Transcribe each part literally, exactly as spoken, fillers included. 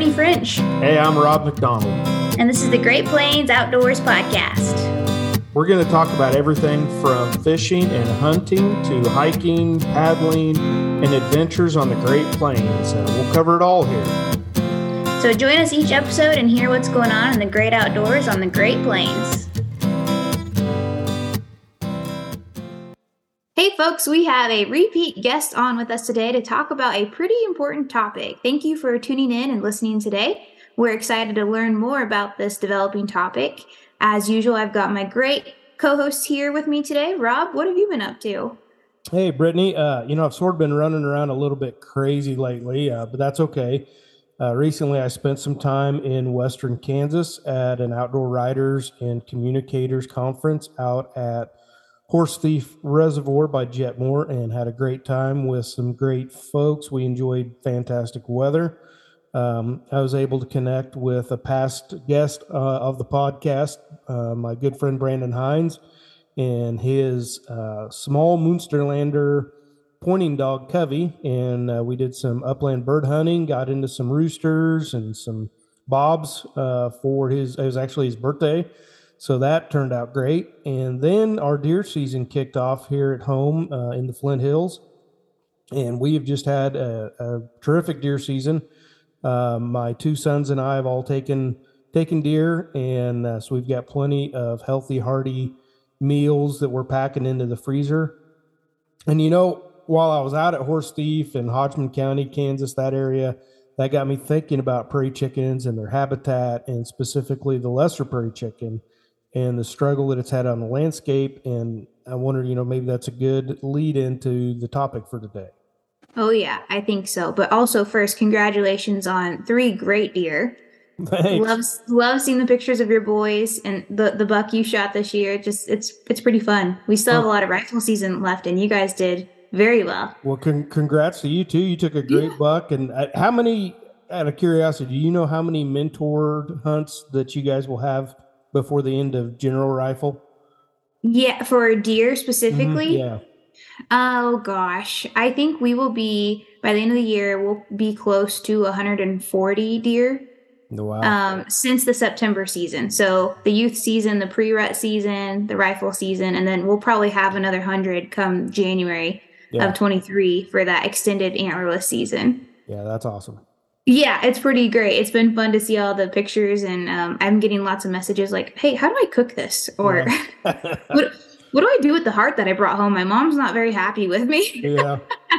Brittany French. Hey, I'm Rob McDonald. And this is the Great Plains Outdoors Podcast. We're going to talk about everything from fishing and hunting to hiking, paddling, and adventures on the Great Plains. Uh, we'll cover it all here. So join us each episode and hear what's going on in the great outdoors on the Great Plains. Hey folks, we have a repeat guest on with us today to talk about a pretty important topic. Thank you for tuning in and listening today. We're excited to learn more about this developing topic. As usual, I've got my great co-host here with me today. Rob, what have you been up to? Hey, Brittany. Uh, you know, I've sort of been running around a little bit crazy lately, uh, but that's okay. Uh, recently, I spent some time in Western Kansas at an outdoor riders and communicators conference out at Horse Thief Reservoir by Jetmore, and had a great time with some great folks. We enjoyed fantastic weather. Um, I was able to connect with a past guest uh, of the podcast, uh, my good friend Brandon Hines, and his uh, small Munsterlander pointing dog Covey, and uh, we did some upland bird hunting, got into some roosters and some bobs uh, for his, it was actually his birthday. So that turned out great. And then our deer season kicked off here at home uh, in the Flint Hills. And we have just had a, a terrific deer season. Uh, my two sons and I have all taken taken deer. And uh, so we've got plenty of healthy, hearty meals that we're packing into the freezer. And, you know, while I was out at Horse Thief in Hodgman County, Kansas, that area, that got me thinking about prairie chickens and their habitat, and specifically the lesser prairie chicken, and the struggle that it's had on the landscape. And I wondered, you know, maybe that's a good lead into the topic for today. Oh, yeah, I think so. But also first, congratulations on three great deer. Thanks. Love, love seeing the pictures of your boys and the, the buck you shot this year. Just it's it's pretty fun. We still have a lot of rifle season left, and you guys did very well. Well, con- congrats to you, too. You took a great yeah. buck. And uh, how many, out of curiosity, do you know how many mentored hunts that you guys will have before the end of General Rifle? Yeah, for deer specifically? Mm-hmm, yeah. Oh, gosh. I think we will be, by the end of the year, we'll be close to one hundred forty deer. Wow. Um, since the September season. So the youth season, the pre-rut season, the rifle season, and then we'll probably have another one hundred come January yeah. of twenty-three for that extended antlerless season. Yeah, that's awesome. Yeah, it's pretty great. It's been fun to see all the pictures, and um, I'm getting lots of messages like, hey, how do I cook this? Or yeah. what, what do I do with the heart that I brought home? My mom's not very happy with me. Yeah.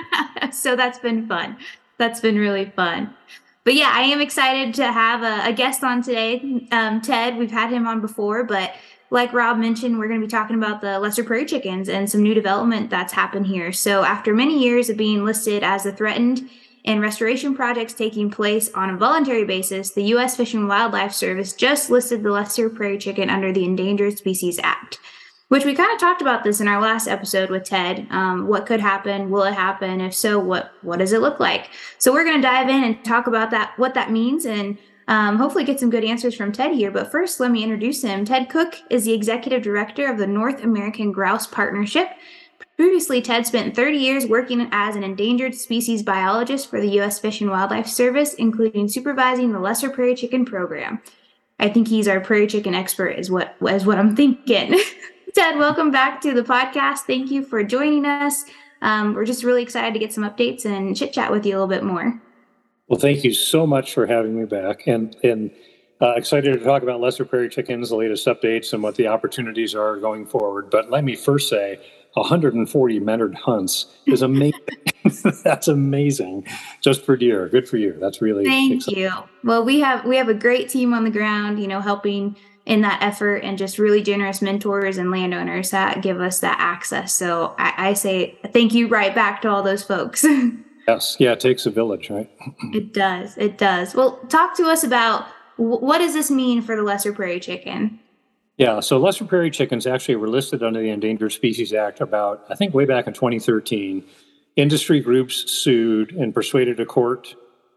So that's been fun. That's been really fun. But yeah, I am excited to have a, a guest on today, um, Ted. We've had him on before, but like Rob mentioned, we're going to be talking about the lesser prairie chickens and some new development that's happened here. So after many years of being listed as a threatened and restoration projects taking place on a voluntary basis, the U S Fish and Wildlife Service just listed the lesser prairie chicken under the Endangered Species Act, which we kind of talked about this in our last episode with Ted. Um, what could happen? Will it happen? If so, what what does it look like? So we're going to dive in and talk about that, what that means, and um, hopefully get some good answers from Ted here. But first, let me introduce him. Ted Cook is the executive director of the North American Grouse Partnership. Previously, Ted spent thirty years working as an endangered species biologist for the U S Fish and Wildlife Service, including supervising the lesser prairie chicken program. I think he's our prairie chicken expert is what, is what I'm thinking. Ted, welcome back to the podcast. Thank you for joining us. Um, we're just really excited to get some updates and chit chat with you a little bit more. Well, thank you so much for having me back, and and uh, excited to talk about lesser prairie chickens, the latest updates, and what the opportunities are going forward. But let me first say, one hundred forty mentored hunts is amazing. That's amazing, just for deer. Good for you. That's really thank exciting. you. Well, we have we have a great team on the ground, you know, helping in that effort, and just really generous mentors and landowners that give us that access. So I, I say thank you right back to all those folks. Yes. Yeah, it takes a village, right? It does. It does. Well, talk to us about w- what does this mean for the lesser prairie chicken? Yeah, so lesser prairie chickens actually were listed under the Endangered Species Act about, I think, way back in twenty thirteen. Industry groups sued and persuaded a court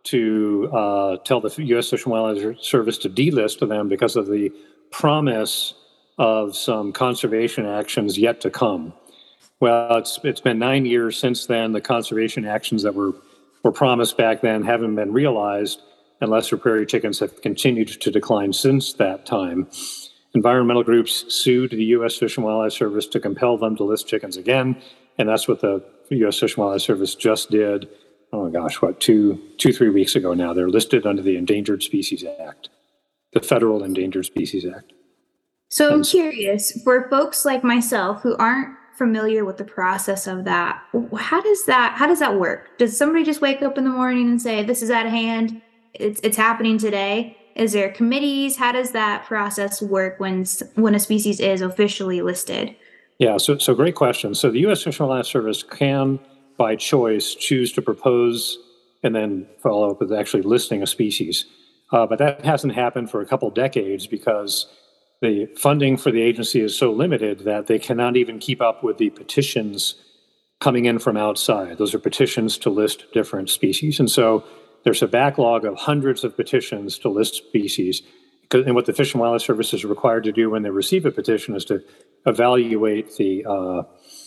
to uh, tell the U S Fish and Wildlife Service to delist them because of the promise of some conservation actions yet to come. Well, it's it's been nine years since then. The conservation actions that were, were promised back then haven't been realized. and lesser prairie chickens have continued to decline since that time. Environmental groups sued the U S Fish and Wildlife Service to compel them to list chickens again, and that's what the U S Fish and Wildlife Service just did. Oh my gosh, what, two, two, three weeks ago now. They're listed under the Endangered Species Act, the Federal Endangered Species Act. So I'm curious, for folks like myself who aren't familiar with the process of that, how does that how does that work? Does somebody just wake up in the morning and say, this is out of hand, it's it's happening today? Is there committees? How does that process work when when a species is officially listed? Yeah, so so great question. So the U S Fish and Wildlife Service can, by choice, choose to propose and then follow up with actually listing a species. Uh, but that hasn't happened for a couple decades because the funding for the agency is so limited that they cannot even keep up with the petitions coming in from outside. Those are petitions to list different species. And so there's a backlog of hundreds of petitions to list species. And what the Fish and Wildlife Service is required to do when they receive a petition is to evaluate the uh,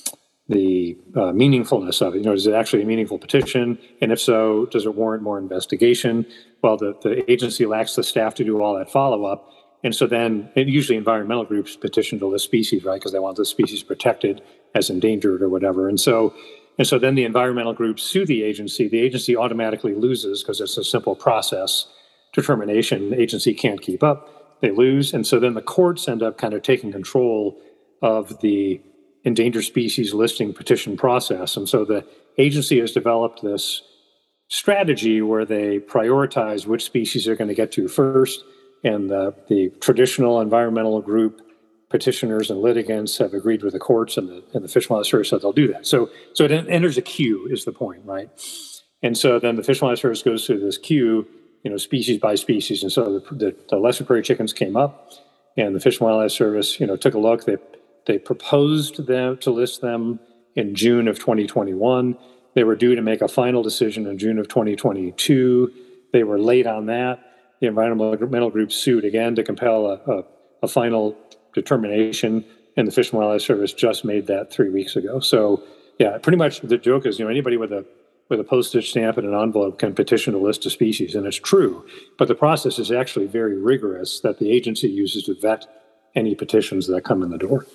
the uh, meaningfulness of it. You know, is it actually a meaningful petition? And if so, does it warrant more investigation? Well, the, the agency lacks the staff to do all that follow-up. And so then, and usually environmental groups petition to list species, right? Because they want the species protected as endangered or whatever. And so, and so then the environmental groups sue the agency. The agency automatically loses because it's a simple process determination. The agency can't keep up. They lose. And so then the courts end up kind of taking control of the endangered species listing petition process. And so the agency has developed this strategy where they prioritize which species they're going to get to first. And the, the traditional environmental group petitioners and litigants have agreed with the courts and the, and the Fish and Wildlife Service that they'll do that. So, so it enters a queue is the point, right? And so then the Fish and Wildlife Service goes through this queue, you know, species by species. And so the, the, the lesser prairie chickens came up, and the Fish and Wildlife Service, you know, took a look. They they proposed them to list them in June of twenty twenty-one. They were due to make a final decision in June of twenty twenty-two. They were late on that. The environmental group sued again to compel a, a, a final determination, and the Fish and Wildlife Service just made that three weeks ago. So, yeah, pretty much the joke is, you know, anybody with a with a postage stamp and an envelope can petition to list a species, and it's true. But the process is actually very rigorous that the agency uses to vet any petitions that come in the door.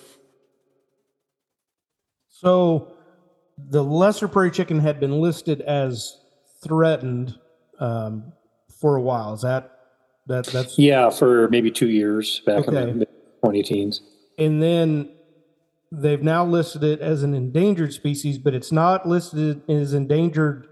So the lesser prairie chicken had been listed as threatened um, for a while. Is that that that's yeah, for maybe two years back okay. in the twenty teens. And then they've now listed it as an endangered species, but it's not listed as endangered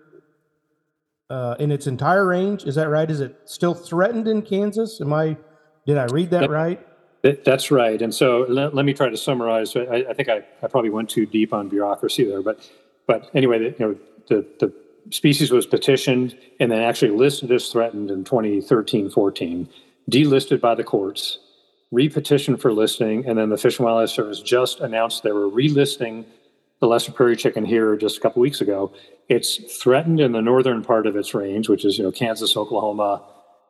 uh, in its entire range. Is that right? Is it still threatened in Kansas? Am I? Did I read that, that right? That's right. And so let, let me try to summarize. I, I think I, I probably went too deep on bureaucracy there, but but anyway, the, you know, the, the species was petitioned and then actually listed as threatened in twenty thirteen fourteen, delisted by the courts, repetitioned for listing, and then the Fish and Wildlife Service just announced they were relisting the lesser prairie chicken here just a couple weeks ago. It's threatened in the northern part of its range, which is, you know, Kansas, Oklahoma,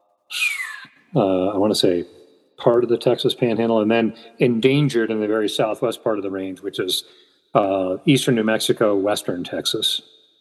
uh, I want to say part of the Texas Panhandle, and then endangered in the very southwest part of the range, which is uh, eastern New Mexico, western Texas.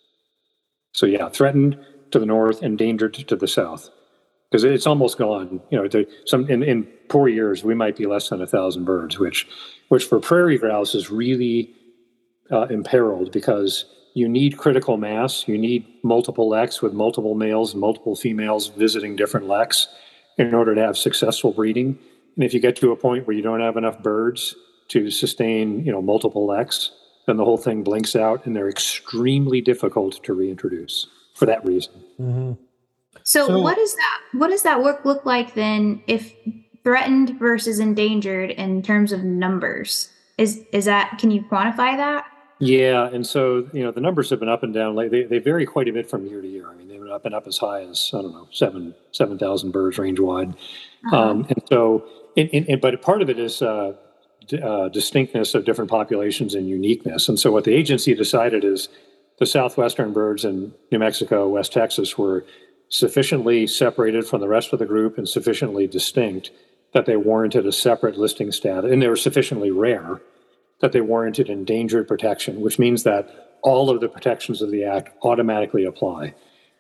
So yeah, threatened to the north, endangered to the south, because it's almost gone. You know, there, some in, in poor years we might be less than a thousand birds, which, which for prairie grouse is really uh, imperiled because you need critical mass. You need multiple leks with multiple males and multiple females visiting different leks in order to have successful breeding. And if you get to a point where you don't have enough birds to sustain, you know, multiple leks, then the whole thing blinks out, and they're extremely difficult to reintroduce for that reason. Mm-hmm. So, so what is that? What does that work look like then? If threatened versus endangered in terms of numbers, is is that? Can you quantify that? Yeah, and so you know the numbers have been up and down. Like they, they vary quite a bit from year to year. I mean, they've been up and up as high as I don't know seven seven thousand birds range wide. Uh-huh. Um, and so, in, in, but part of it is uh, d- uh, distinctness of different populations and uniqueness. And so, what the agency decided is the southwestern birds in New Mexico, West Texas, were sufficiently separated from the rest of the group and sufficiently distinct that they warranted a separate listing status, and they were sufficiently rare that they warranted endangered protection, which means that all of the protections of the Act automatically apply.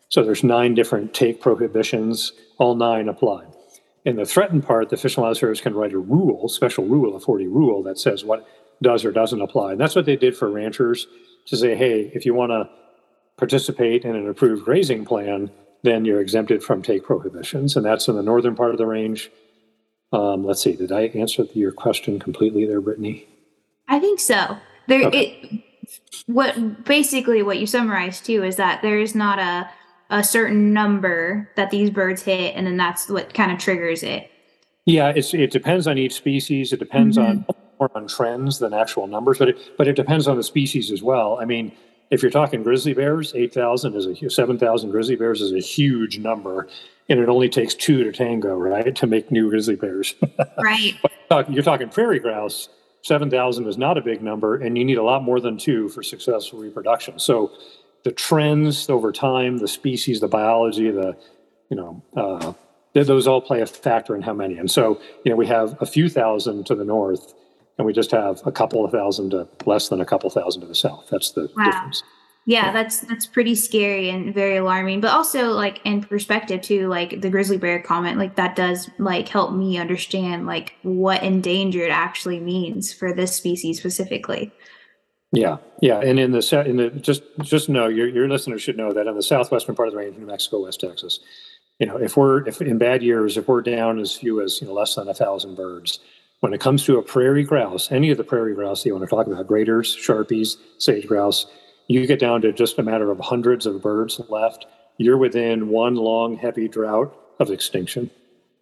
So there's nine different take prohibitions, all nine apply. In the threatened part, the Fish and Wildlife Service can write a rule, special rule, a forty rule that says what does or doesn't apply. And that's what they did for ranchers to say, hey, if you want to participate in an approved grazing plan, then you're exempted from take prohibitions. And that's in the northern part of the range. Um, let's see, did I answer your question completely there, Brittany? I think so. There, Okay. it, what basically what you summarized too is that there is not a a certain number that these birds hit, and then that's what kind of triggers it. Yeah, it's, it depends on each species. It depends Mhm. on more on trends than actual numbers, but it, but it depends on the species as well. I mean, if you're talking grizzly bears, eight thousand is a seven thousand grizzly bears is a huge number, and it only takes two to tango, right, to make new grizzly bears. Right. You're talking prairie grouse, seven thousand is not a big number, and you need a lot more than two for successful reproduction. So the trends over time, the species, the biology, the, you know, uh, those all play a factor in how many. And so, you know, we have a few thousand to the north, and we just have a couple of thousand to less than a couple thousand to the south. That's the Wow. difference. Yeah, that's that's pretty scary and very alarming. But also, like, in perspective too, like the grizzly bear comment, like that does like help me understand like what endangered actually means for this species specifically. Yeah, yeah, and in the sou- in the just just know your your listeners should know that in the southwestern part of the range, New Mexico, West Texas, you know, if we're if in bad years, if we're down as few as you know less than a thousand birds, when it comes to a prairie grouse, any of the prairie grouse you want to talk about, graders, sharpies, sage grouse, you get down to just a matter of hundreds of birds left. You're within one long, heavy drought of extinction.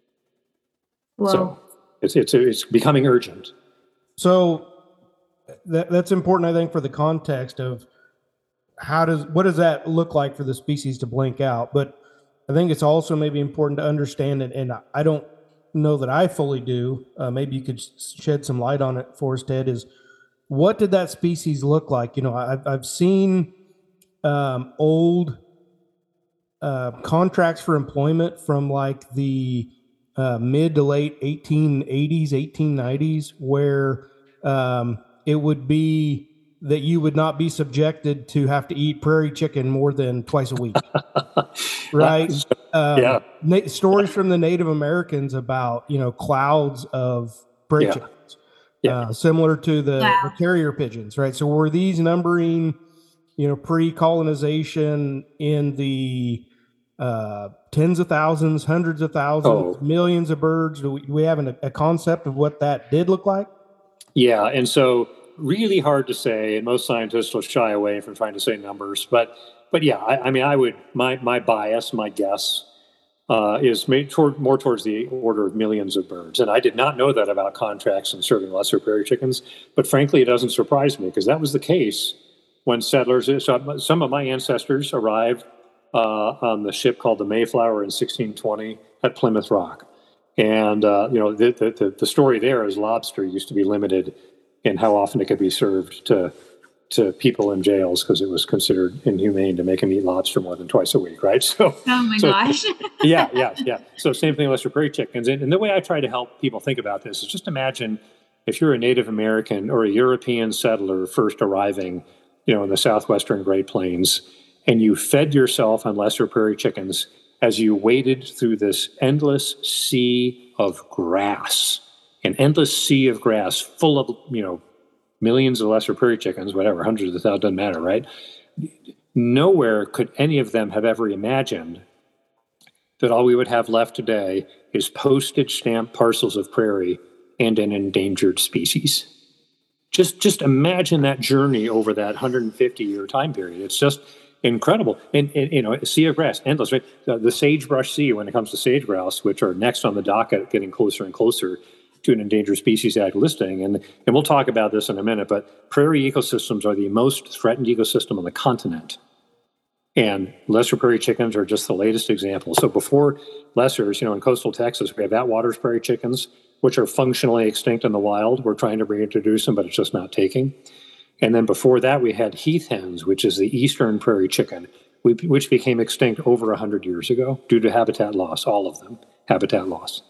Well, So it's it's it's becoming urgent. So that, that's important, I think, for the context of how does what does that look like for the species to blink out. But I think it's also maybe important to understand it, and I don't know that I fully do. Uh, maybe you could shed some light on it for us, Ted. Is what did that species look like? You know, I've I've seen um, old uh, contracts for employment from like the uh, mid to late eighteen eighties, eighteen nineties, where um, it would be that you would not be subjected to have to eat prairie chicken more than twice a week. Right. Um, Yeah. na- stories from the Native Americans about, you know, clouds of prairie Yeah. chickens, Yeah. uh, similar to the, Wow. the carrier pigeons. Right. So were these numbering, you know, pre-colonization in the uh, tens of thousands, hundreds of thousands, Oh. millions of birds? Do we, do we have an, a concept of what that did look like? Yeah, and so really hard to say, and most scientists will shy away from trying to say numbers. But but yeah, I, I mean, I would my my bias, my guess uh, is made toward more towards the order of millions of birds. And I did not know that about contracts and serving lesser prairie chickens. But frankly, it doesn't surprise me because that was the case when settlers. So some of my ancestors arrived uh, on the ship called the Mayflower in sixteen twenty at Plymouth Rock. And, uh, you know, the, the, the story there is lobster used to be limited in how often it could be served to to people in jails because it was considered inhumane to make them eat lobster more than twice a week, right? So, oh my so, gosh. yeah, yeah, yeah. So same thing with lesser prairie chickens. And, and the way I try to help people think about this is just imagine if you're a Native American or a European settler first arriving, you know, in the southwestern Great Plains, and you fed yourself on lesser prairie chickens as you waded through this endless sea of grass, an endless sea of grass full of, you know, millions of lesser prairie chickens, whatever, hundreds of thousands, doesn't matter, right? Nowhere could any of them have ever imagined that all we would have left today is postage stamp parcels of prairie and an endangered species. Just, just imagine that journey over that one hundred fifty year time period. It's just incredible. And, and, you know, a sea of grass, endless, right? The, the sagebrush sea, when it comes to sage grouse, which are next on the docket, getting closer and closer to an Endangered Species Act listing. And, and we'll talk about this in a minute, but prairie ecosystems are the most threatened ecosystem on the continent. And lesser prairie chickens are just the latest example. So before lessers, you know, in coastal Texas, we have Atwater's prairie chickens, which are functionally extinct in the wild. We're trying to reintroduce them, but it's just not taking. And then before that, we had heath hens, which is the eastern prairie chicken, which became extinct over one hundred years ago due to habitat loss, all of them, habitat loss.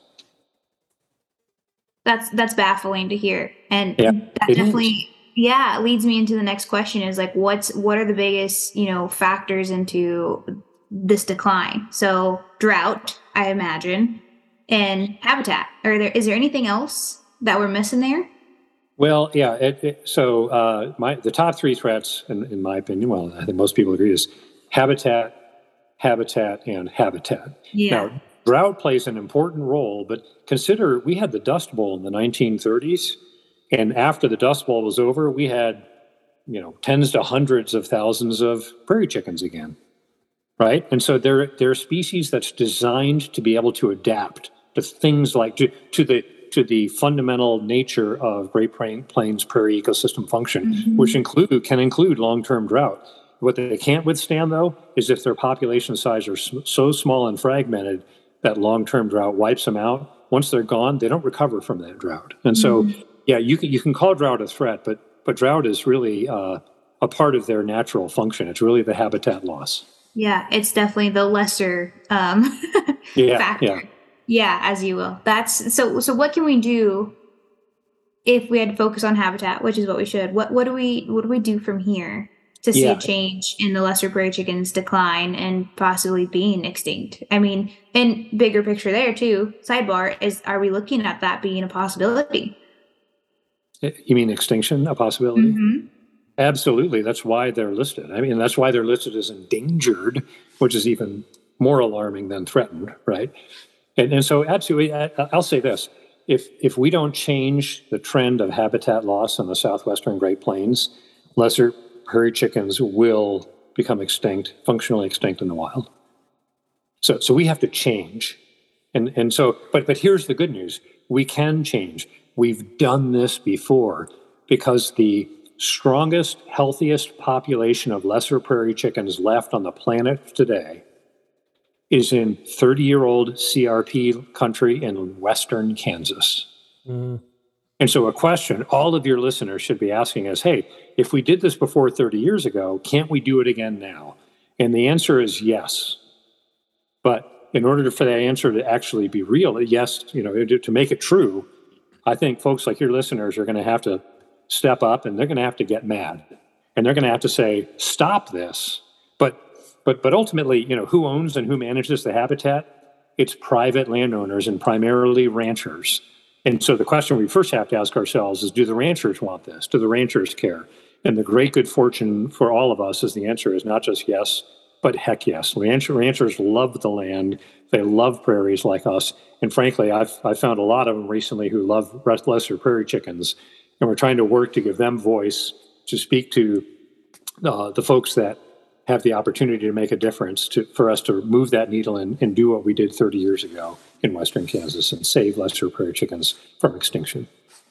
That's that's baffling to hear. And Yeah, that it definitely is. yeah, leads me into the next question is like what's what are the biggest, you know, factors into this decline? So drought, I imagine, and habitat. Are there is there anything else that we're missing there? Well, yeah. It, it, so uh, my the top three threats, in, in my opinion, well, I think most people agree, is habitat, habitat, and habitat. Yeah. Now, drought plays an important role, but consider we had the Dust Bowl in the nineteen thirties, and after the Dust Bowl was over, we had, you know, tens to hundreds of thousands of prairie chickens again, right? And so they're they're a species that's designed to be able to adapt to things like to, to the to the fundamental nature of Great Plains prairie ecosystem function, mm-hmm. which include can include long-term drought. What they can't withstand, though, is if their population size are so small and fragmented that long-term drought wipes them out. Once they're gone, they don't recover from that drought. And so, mm-hmm. yeah, you can you can call drought a threat, but but drought is really uh, a part of their natural function. It's really the habitat loss. Yeah, it's definitely the lesser um, yeah, factor. Yeah. Yeah, as you will. That's so. So, what can we do if we had to focus on habitat, which is what we should? What What do we What do we do from here to see yeah. a change in the lesser prairie chickens' decline and possibly being extinct? I mean, and bigger picture there too. Sidebar is: are we looking at that being a possibility? You mean extinction, a possibility? Mm-hmm. Absolutely. That's why they're listed. I mean, that's why they're listed as endangered, which is even more alarming than threatened, right? And, and so, absolutely, I, I'll say this: if if we don't change the trend of habitat loss in the southwestern Great Plains, lesser prairie chickens will become extinct, functionally extinct in the wild. So, so we have to change, and and so, but but here's the good news: we can change. We've done this before, because the strongest, healthiest population of lesser prairie chickens left on the planet today is in thirty-year-old C R P country in western Kansas. Mm-hmm. And so a question all of your listeners should be asking is, hey, if we did this before thirty years ago, can't we do it again now? And the answer is yes. But in order for that answer to actually be real, yes, you know, to make it true, I think folks like your listeners are going to have to step up, and they're going to have to get mad. And they're going to have to say, stop this. But But but ultimately, you know, who owns and who manages the habitat? It's private landowners and primarily ranchers. And so the question we first have to ask ourselves is, do the ranchers want this? Do the ranchers care? And the great good fortune for all of us is the answer is not just yes, but heck yes. Ranch, ranchers love the land. They love prairies like us. And frankly, I've, I've found a lot of them recently who love lesser prairie chickens. And we're trying to work to give them voice to speak to uh, the folks that have the opportunity to make a difference, to, for us to move that needle and, and do what we did thirty years ago in western Kansas and save lesser prairie chickens from extinction.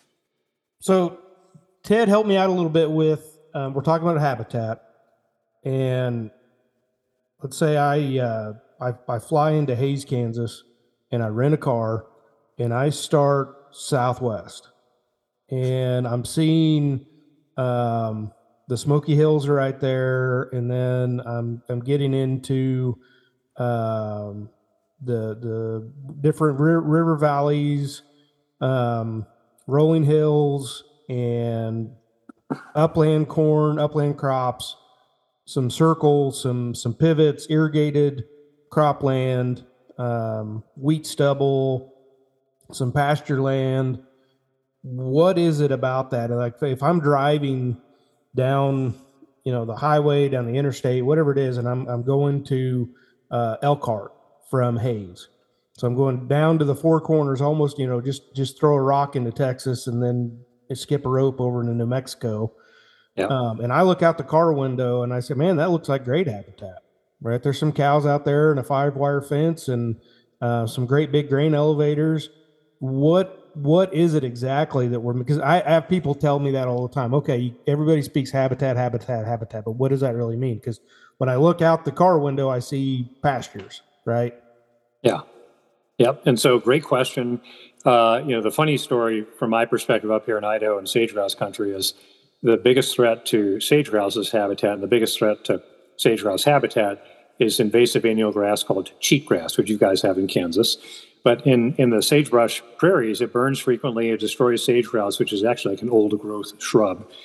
So, Ted, help me out a little bit with, um, we're talking about habitat, and let's say I, uh, I I fly into Hays, Kansas, and I rent a car, and I start southwest, and I'm seeing um, the Smoky Hills are right there, and then I'm I'm getting into um, the the different river, river valleys, um, rolling hills, and upland corn, upland crops, some circles, some some pivots, irrigated cropland, um, wheat stubble, some pasture land. What is it about that? Like, if I'm driving down, you know, the highway, down the interstate, whatever it is, and I'm I'm going to uh, Elkhart from Hays, so I'm going down to the Four Corners, almost, you know, just just throw a rock into Texas and then skip a rope over into New Mexico. Yeah. Um, and I look out the car window and I say, man, that looks like great habitat, right? There's some cows out there and a five wire fence and uh, some great big grain elevators. What What is it exactly that we're, because I, I have people tell me that all the time. Okay, everybody speaks habitat, habitat, habitat, but what does that really mean? Because when I look out the car window, I see pastures, right? Yeah. Yep. And so, great question. Uh, you know, the funny story from my perspective up here in Idaho and sage grouse country is the biggest threat to sage grouse's habitat, and the biggest threat to sage grouse habitat is invasive annual grass called cheatgrass, which you guys have in Kansas. But in, in the sagebrush prairies, it burns frequently. It destroys sage grouse, which is actually like an old growth shrub.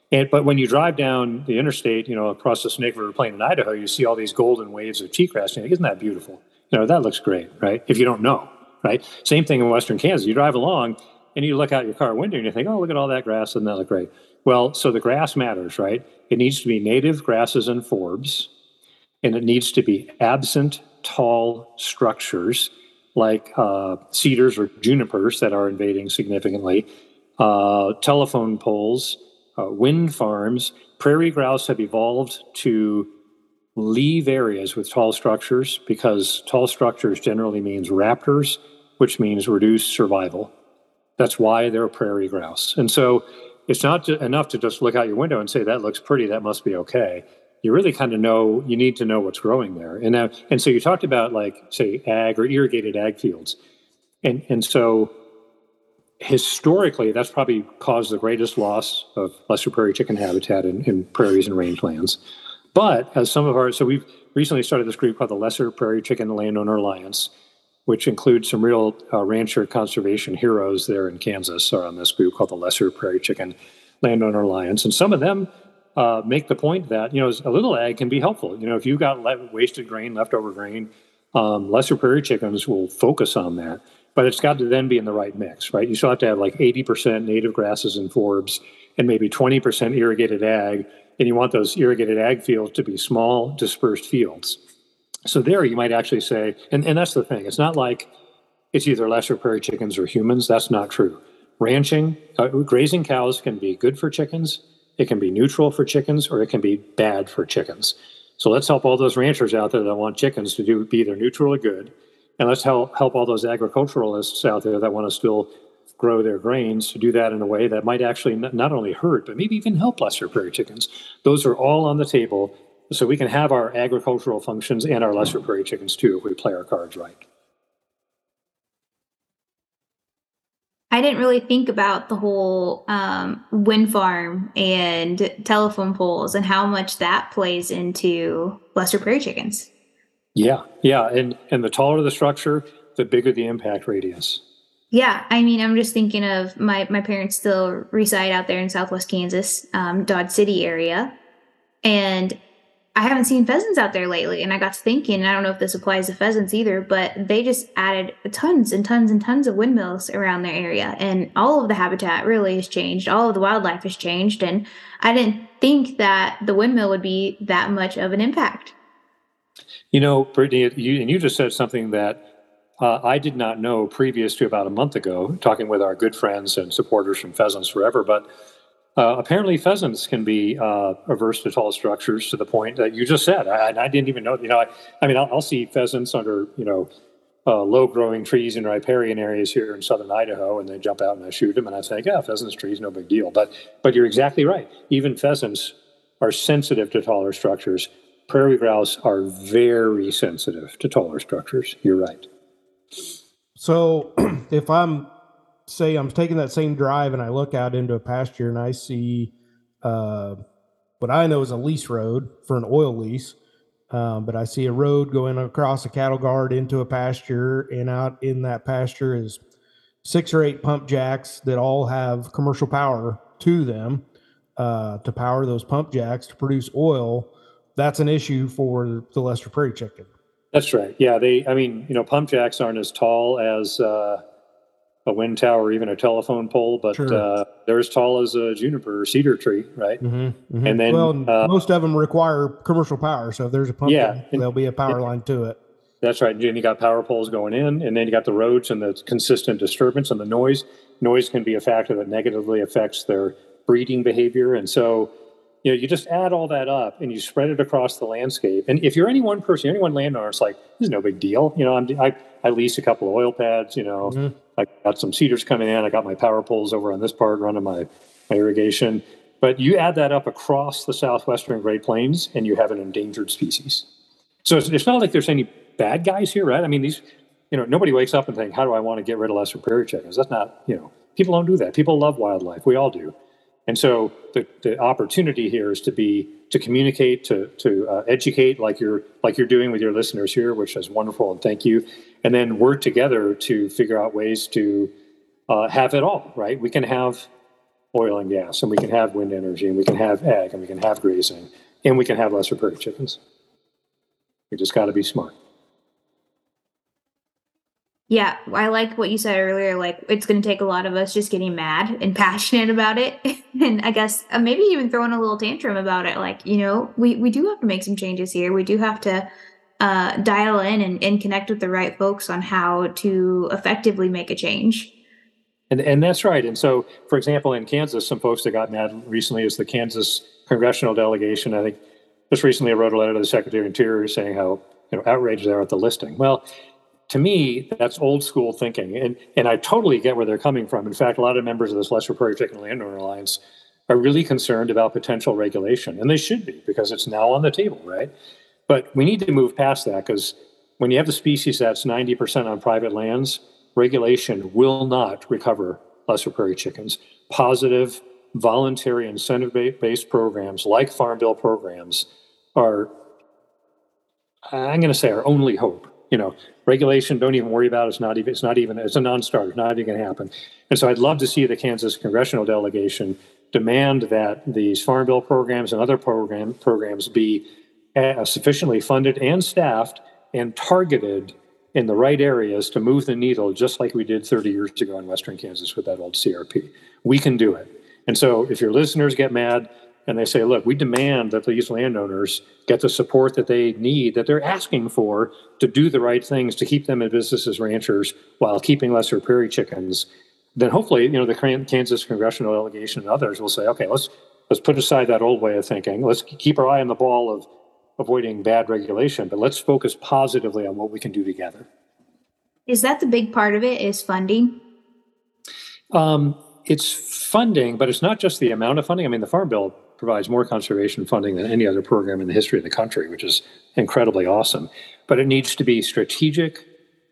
And but when you drive down the interstate, you know, across the Snake River Plain in Idaho, you see all these golden waves of cheatgrass. You think, isn't that beautiful? You know, that looks great, right? If you don't know, right? Same thing in western Kansas. You drive along and you look out your car window and you think, oh, look at all that grass, doesn't that look great? Well, so the grass matters, right? It needs to be native grasses and forbs, and it needs to be absent tall structures like uh, cedars or junipers that are invading significantly, uh, telephone poles, uh, wind farms. Prairie grouse have evolved to leave areas with tall structures because tall structures generally means raptors, which means reduced survival. That's why they're prairie grouse. And so it's not enough to just look out your window and say, that looks pretty, that must be okay. You really kind of know, you need to know what's growing there. And uh, and so you talked about, like, say, ag or irrigated ag fields. And, and so historically, that's probably caused the greatest loss of lesser prairie chicken habitat in, in prairies and rangelands. But as some of our, so we've recently started this group called the Lesser Prairie Chicken Landowner Alliance, which includes some real uh, rancher conservation heroes there in Kansas are on this group called the Lesser Prairie Chicken Landowner Alliance. And some of them uh, make the point that, you know, a little ag can be helpful. You know, if you've got le- wasted grain, leftover grain, um, lesser prairie chickens will focus on that. But it's got to then be in the right mix, right? You still have to have like eighty percent native grasses and forbs and maybe twenty percent irrigated ag. And you want those irrigated ag fields to be small, dispersed fields. So there you might actually say, and, and that's the thing, it's not like it's either lesser prairie chickens or humans. That's not true. Ranching, uh, grazing cows can be good for chickens, it can be neutral for chickens, or it can be bad for chickens. So let's help all those ranchers out there that want chickens to do be either neutral or good. And let's help, help all those agriculturalists out there that want to still grow their grains to do that in a way that might actually not only hurt, but maybe even help lesser prairie chickens. Those are all on the table. So we can have our agricultural functions and our lesser prairie chickens too if we play our cards right. I didn't really think about the whole um, wind farm and telephone poles and how much that plays into lesser prairie chickens. Yeah, yeah. And, and the taller the structure, the bigger the impact radius. Yeah, I mean, I'm just thinking of my, my parents still reside out there in Southwest Kansas, um, Dodge City area. And I haven't seen pheasants out there lately. And I got to thinking, and I don't know if this applies to pheasants either, but they just added tons and tons and tons of windmills around their area. And all of the habitat really has changed. All of the wildlife has changed. And I didn't think that the windmill would be that much of an impact. You know, Brittany, you, and you just said something that uh, I did not know previous to about a month ago, talking with our good friends and supporters from Pheasants Forever. But uh, apparently pheasants can be uh, averse to tall structures to the point that you just said. I, I didn't even know, you know, I, I mean, I'll, I'll see pheasants under, you know, uh, low-growing trees in riparian areas here in southern Idaho, and they jump out and I shoot them, and I think, yeah, pheasants trees, no big deal. But but you're exactly right. Even pheasants are sensitive to taller structures. Prairie grouse are very sensitive to taller structures. You're right. So if I'm, say I'm taking that same drive and I look out into a pasture and I see uh, what I know is a lease road for an oil lease, um, but I see a road going across a cattle guard into a pasture, and out in that pasture is six or eight pump jacks that all have commercial power to them uh, to power those pump jacks to produce oil. That's an issue for the lesser prairie chicken. That's right. Yeah, they. I mean, you know, pump jacks aren't as tall as uh, a wind tower or even a telephone pole, but sure. uh, they're as tall as a juniper or cedar tree, right? Mm-hmm, mm-hmm. And then, well, uh, most of them require commercial power, so if there's a pump, yeah, in, there'll be a power and, line to it. That's right. And you got power poles going in, and then you got the roads and the consistent disturbance and the noise. Noise can be a factor that negatively affects their breeding behavior, and so. You know, you just add all that up and you spread it across the landscape. And if you're any one person, any one landowner, it's like, this is no big deal. You know, I'm, I, I lease a couple of oil pads, you know, mm-hmm. I got some cedars coming in. I got my power poles over on this part running my, my irrigation. But you add that up across the southwestern Great Plains and you have an endangered species. So it's, it's not like there's any bad guys here, right? I mean, these, you know, nobody wakes up and think, how do I want to get rid of lesser prairie chickens? That's not, you know, people don't do that. People love wildlife. We all do. And so the, the opportunity here is to be to communicate, to to uh, educate, like you're like you're doing with your listeners here, which is wonderful, and thank you. And then work together to figure out ways to uh, have it all. Right? We can have oil and gas, and we can have wind energy, and we can have ag, and we can have grazing, and we can have lesser prairie chickens. We just got to be smart. Yeah, I like what you said earlier. Like, it's going to take a lot of us just getting mad and passionate about it. And I guess uh, maybe even throwing a little tantrum about it. Like, you know, we, we do have to make some changes here. We do have to uh, dial in and, and connect with the right folks on how to effectively make a change. And, and that's right. And so, for example, in Kansas, some folks that got mad recently is the Kansas congressional delegation. I think just recently I wrote a letter to the Secretary of Interior saying how, you know, outraged they are at the listing. Well, to me, that's old school thinking. And, and I totally get where they're coming from. In fact, a lot of members of this Lesser Prairie Chicken Landowner Alliance are really concerned about potential regulation. And they should be, because it's now on the table, right? But we need to move past that, because when you have a species that's ninety percent on private lands, regulation will not recover lesser prairie chickens. Positive, voluntary, incentive-based programs like Farm Bill programs are, I'm going to say, our only hope. You know, regulation, don't even worry about it. It's not even, it's not even, it's a non-starter. It's not even going to happen. And so I'd love to see the Kansas congressional delegation demand that these Farm Bill programs and other program programs be uh, sufficiently funded and staffed and targeted in the right areas to move the needle, just like we did thirty years ago in Western Kansas with that old C R P. We can do it. And so if your listeners get mad and they say, look, we demand that these landowners get the support that they need, that they're asking for, to do the right things to keep them in business as ranchers while keeping lesser prairie chickens, then hopefully, you know, the Kansas congressional delegation and others will say, okay, let's let's put aside that old way of thinking. Let's keep our eye on the ball of avoiding bad regulation, but let's focus positively on what we can do together. Is that the big part of it, is funding? Um, it's funding, but it's not just the amount of funding. I mean, the Farm Bill provides more conservation funding than any other program in the history of the country, which is incredibly awesome. But it needs to be strategic,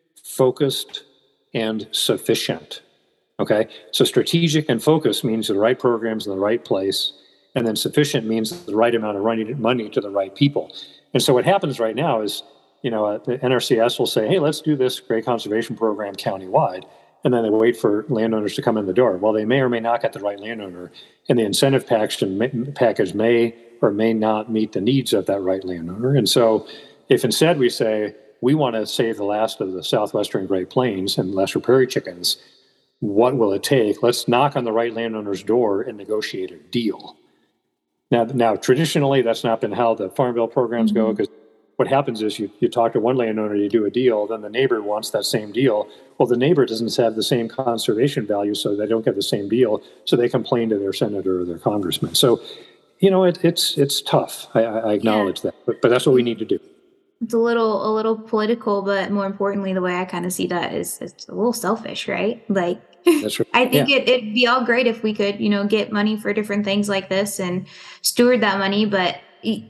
focused, and sufficient. Okay? So strategic and focused means the right programs in the right place. And then sufficient means the right amount of money to the right people. And so what happens right now is, you know, uh, the N R C S will say, hey, let's do this great conservation program countywide. And then they wait for landowners to come in the door. Well, they may or may not get the right landowner. And the incentive package may or may not meet the needs of that right landowner. And so if instead we say, we want to save the last of the southwestern Great Plains and lesser prairie chickens, what will it take? Let's knock on the right landowner's door and negotiate a deal. Now, now, traditionally, that's not been how the Farm Bill programs mm-hmm. go, because what happens is you, you talk to one landowner, you do a deal, then the neighbor wants that same deal. Well, the neighbor doesn't have the same conservation value, so they don't get the same deal, so they complain to their senator or their congressman. So, you know, it, it's it's tough. I, I acknowledge yeah. that, but, but that's what we need to do. It's a little a little political, but more importantly, the way I kind of see that is it's a little selfish, right? Like, that's right. I think yeah. it, it'd be all great if we could, you know, get money for different things like this and steward that money. But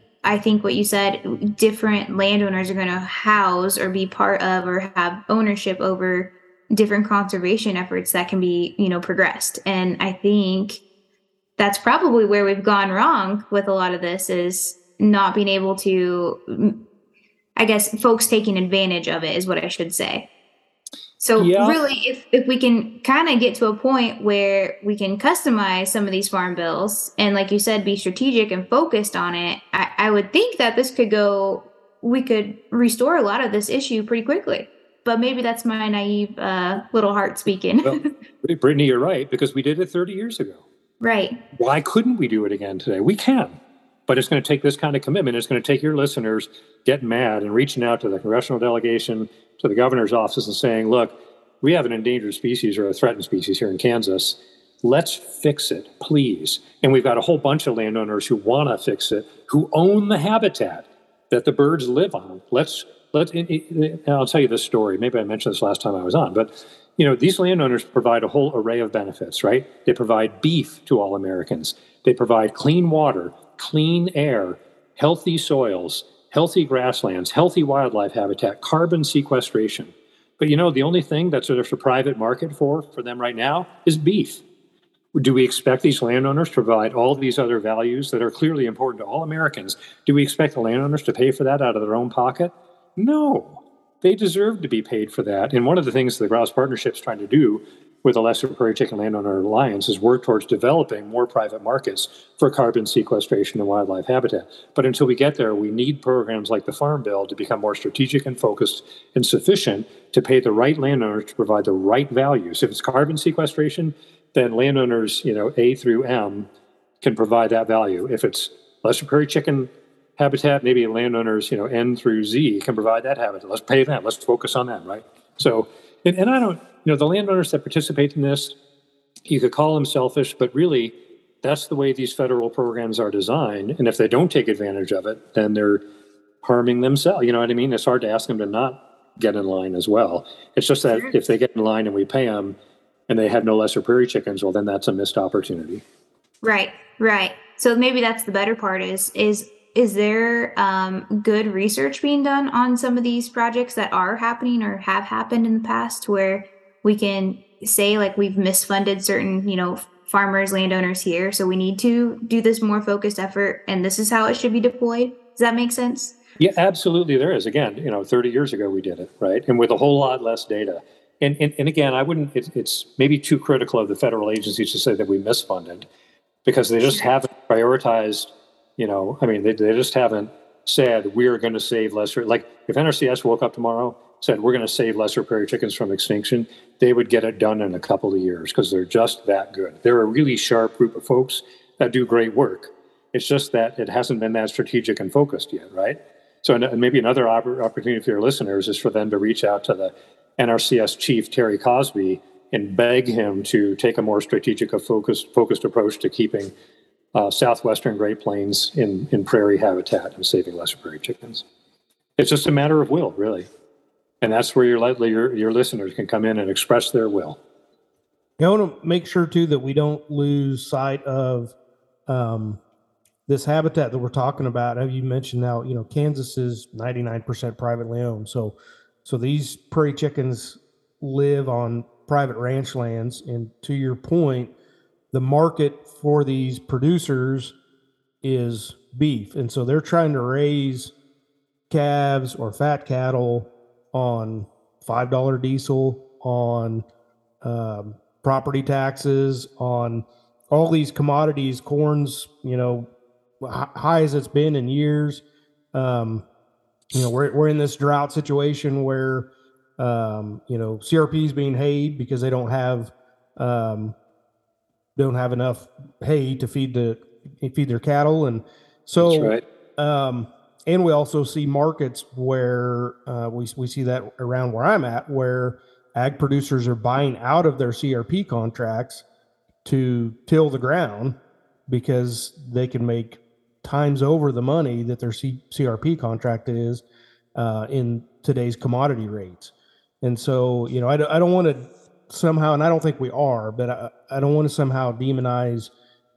I think what you said, different landowners are going to house or be part of or have ownership over different conservation efforts that can be, you know, progressed. And I think that's probably where we've gone wrong with a lot of this, is not being able to, I guess, folks taking advantage of it is what I should say. So yeah. really, if, if we can kind of get to a point where we can customize some of these farm bills and, like you said, be strategic and focused on it, I, I would think that this could go, we could restore a lot of this issue pretty quickly. But maybe that's my naive uh, little heart speaking. Well, Brittany, you're right, because we did it thirty years ago. Right. Why couldn't we do it again today? We can. But it's going to take this kind of commitment. It's going to take your listeners getting mad and reaching out to the congressional delegation, to the governor's office, and saying, look, we have an endangered species or a threatened species here in Kansas. Let's fix it, please. And we've got a whole bunch of landowners who want to fix it, who own the habitat that the birds live on. Let's, let's, and I'll tell you this story. Maybe I mentioned this last time I was on, but you know, these landowners provide a whole array of benefits, right? They provide beef to all Americans. They provide clean water, clean air, healthy soils, healthy grasslands, healthy wildlife habitat, carbon sequestration. But you know, the only thing that's there's a private market for for them right now is beef. Do we expect these landowners to provide all these other values that are clearly important to all Americans? Do we expect the landowners to pay for that out of their own pocket? No. They deserve to be paid for that. And one of the things the Grouse Partnership is trying to do with the Lesser Prairie Chicken Landowner Alliance is work towards developing more private markets for carbon sequestration and wildlife habitat. But until we get there, we need programs like the Farm Bill to become more strategic and focused and sufficient to pay the right landowners to provide the right values. If it's carbon sequestration, then landowners, you know, A through M can provide that value. If it's Lesser Prairie Chicken habitat, maybe landowners, you know, N through Z can provide that habitat. Let's pay them. Let's focus on them, right? So, and, and I don't, you know, the landowners that participate in this, you could call them selfish, but really that's the way these federal programs are designed. And if they don't take advantage of it, then they're harming themselves. You know what I mean? It's hard to ask them to not get in line as well. It's just that if they get in line and we pay them and they have no Lesser Prairie chickens, well, then that's a missed opportunity. Right, right. So maybe that's the better part is, is, is there um, good research being done on some of these projects that are happening or have happened in the past where we can say like we've misfunded certain, you know, farmers, landowners here. So we need to do this more focused effort and this is how it should be deployed. Does that make sense? Yeah, absolutely. There is. Again, you know, thirty years ago we did it, right? And with a whole lot less data. And and, and again, I wouldn't, it, it's maybe too critical of the federal agencies to say that we misfunded because they just haven't prioritized, you know, I mean, they, they just haven't said we're going to save lesser, like if N R C S woke up tomorrow, said we're going to save Lesser Prairie chickens from extinction, they would get it done in a couple of years because they're just that good. They're a really sharp group of folks that do great work. It's just that it hasn't been that strategic and focused yet, right? So and maybe another opportunity for your listeners is for them to reach out to the N R C S chief, Terry Cosby, and beg him to take a more strategic, a focused, focused approach to keeping uh, southwestern Great Plains in, in prairie habitat and saving Lesser Prairie chickens. It's just a matter of will, really. And that's where your, your, your listeners can come in and express their will. I want to make sure, too, that we don't lose sight of um, this habitat that we're talking about. Have you mentioned now, you know, Kansas is ninety-nine percent privately owned. So, so these prairie chickens live on private ranch lands. And to your point, the market for these producers is beef. And so they're trying to raise calves or fat cattle on five dollar diesel, on um, property taxes, on all these commodities. Corn's, you know, high as it's been in years. Um, you know, we're we're in this drought situation where, um, you know, C R P is being hayed because they don't have um, they don't have enough hay to feed the feed their cattle, and so. That's right. Um, And we also see markets where uh, we we see that around where I'm at, where ag producers are buying out of their C R P contracts to till the ground because they can make times over the money that their C- CRP contract is uh, in today's commodity rates. And so, you know, I, d- I don't want to somehow, and I don't think we are, but I, I don't want to somehow demonize